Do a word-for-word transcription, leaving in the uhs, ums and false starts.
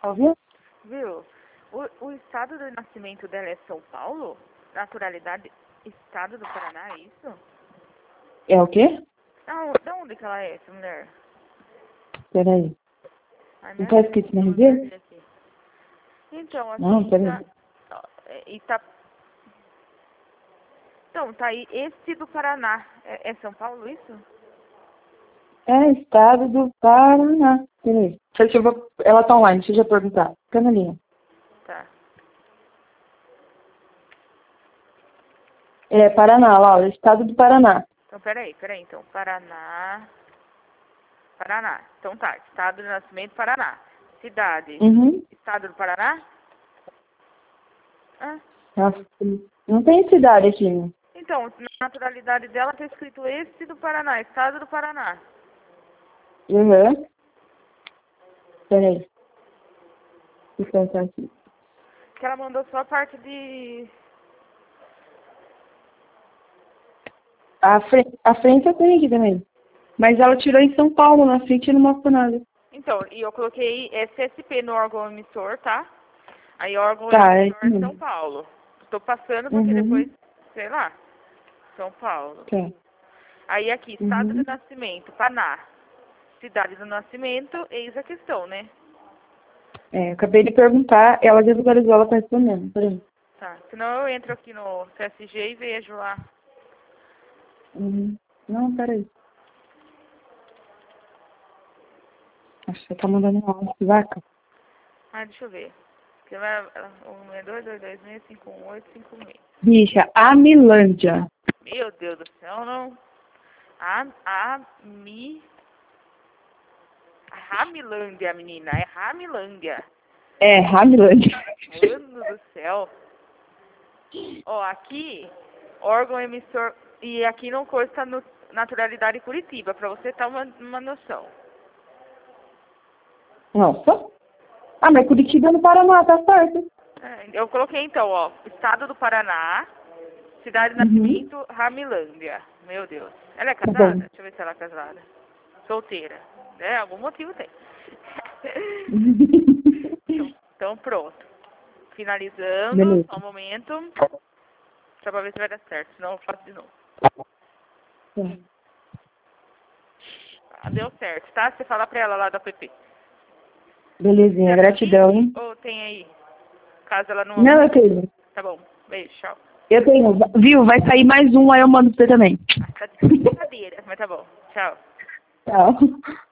Ouviu? Viu? O, o estado de nascimento dela é São Paulo? Naturalidade, estado do Paraná, é isso? É o quê? Da, on- da onde que ela é, essa mulher? Peraí. Ai, Não minha tá filha, escrito na eu R vou G? perder aqui. Então, Não, assim, peraí. tá, ó, é, e tá, então, tá aí, esse do Paraná, é, é São Paulo isso? É estado do Paraná. Peraí. Deixa eu ver. Ela tá online, deixa eu já perguntar. Fica na linha. Tá. É, Paraná, lá, ó, estado do Paraná. Então, peraí, peraí, então, Paraná, Paraná, então tá, estado de nascimento, Paraná. Cidade, Uhum. estado do Paraná? Ah, Nossa, não tem cidade aqui, né? então, na naturalidade dela tá escrito esse do Paraná, estado do Paraná. Uhum. Peraí. Deixa eu pensar aqui. Que ela mandou só a parte de... A, fre a frente eu tenho aqui também. Mas ela tirou em São Paulo, na frente não mostra nada. Então, e eu coloquei S S P no órgão emissor, tá? Aí órgão Tá, é emissor isso é São mesmo. Paulo. Tô passando porque depois, Uhum. sei lá, São Paulo. Tá. Aí aqui, estado de Uhum. nascimento, Paraná. Cidade do nascimento, eis a questão, né? É, eu acabei de perguntar, ela visualizou, ela tá respondendo. Peraí. Tá. Senão eu entro aqui no T S G e vejo lá. Uhum. Não, peraí. Acho que tá mandando um áudio, vaca. Ah, deixa eu ver. Porque vai, um é dois dois dois seis cinco um oito cinco seis. Bicha, Amilândia. Meu Deus do céu, não. A, a, mi... Ramilândia, menina. É Ramilândia. É, Amilândia. Mano do céu. Ó, aqui, órgão emissor... E aqui não consta no Naturalidade Curitiba, pra você ter uma, uma noção. Nossa. Ah, mas Curitiba é no Paraná, tá certo. É, eu coloquei então, ó, Estado do Paraná, cidade de Uhum. nascimento, Ramilândia. Meu Deus. Ela é Tá casada? bom. Deixa eu ver se ela é casada. Solteira. É, algum motivo tem. Então, então pronto. Finalizando, Beleza. só um momento. Só pra ver se vai dar certo, senão eu faço de novo. Tá. Ah, deu certo, tá? Você fala pra ela lá da P P. Belezinha, Quer pra gratidão, mim? hein? Ou tem aí? Caso ela não... Não, eu tenho. Tá bom. Beijo, tchau. Eu tenho. Viu? Vai sair mais um, aí eu mando pra você também. Ah, tá de brincadeira, mas tá bom. Tchau. Tchau.